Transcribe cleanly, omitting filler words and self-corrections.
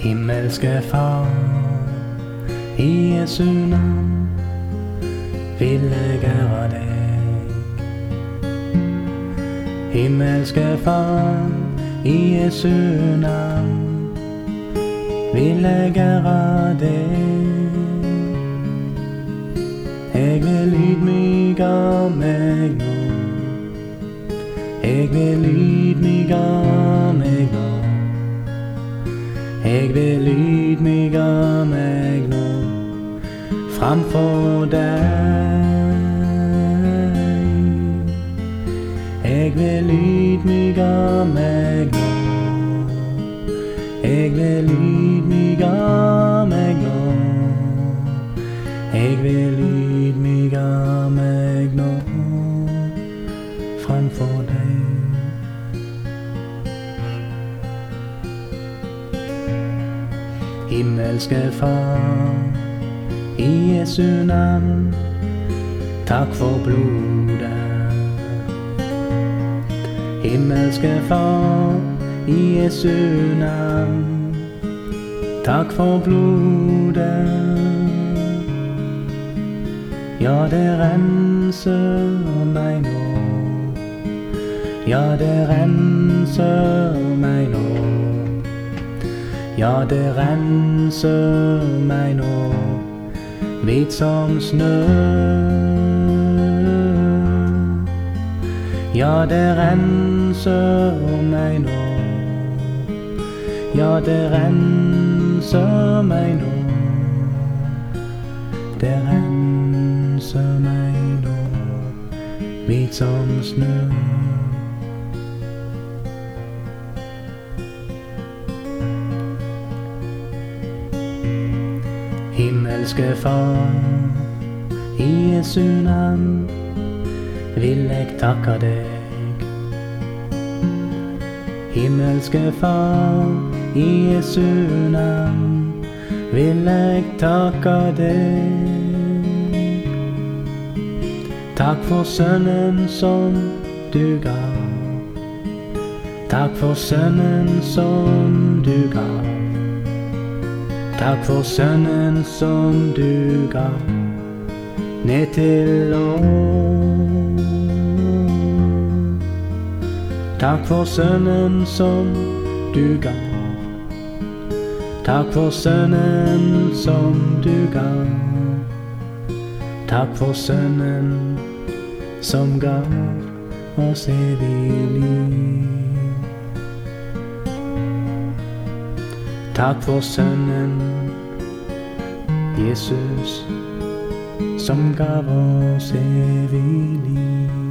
Himmelske Far, i Jesu navn vil jeg ære deg. Himmelske Far, i Jesu navn vil jeg ære deg. Jeg vil ydmyke meg nå, jeg vil ydmyke meg nå. Jeg vil ydmyke meg nå framfor deg. Jeg vil ydmyke meg nå. Jeg vil ydmyke meg nå. Jeg vil ydmyke meg nå framfor deg. Himmelske Far, i Jesu navn, takk for blodet. Himmelske Far, i Jesu navn, takk for blodet. Ja, det renser meg nå. Ja, det renser meg nå. Ja, det renser meg nå, hvit som snø. Ja, det renser meg nå. Ja, det renser meg nå. Det renser meg nå, hvit som snø. Himmelske Far, i Jesu navn vil jeg takke deg. Himmelske Far, i Jesu navn vil jeg takke deg. Takk for Sønnen som du gav. Takk for Sønnen som du gav. Takk for Sønnen som du gav ned til oss. Takk for Sønnen som du gav. Takk for Sønnen som du gav. Takk for Sønnen som gav oss evig liv. Takk for Sønnen, Jesus, som gav oss evig liv.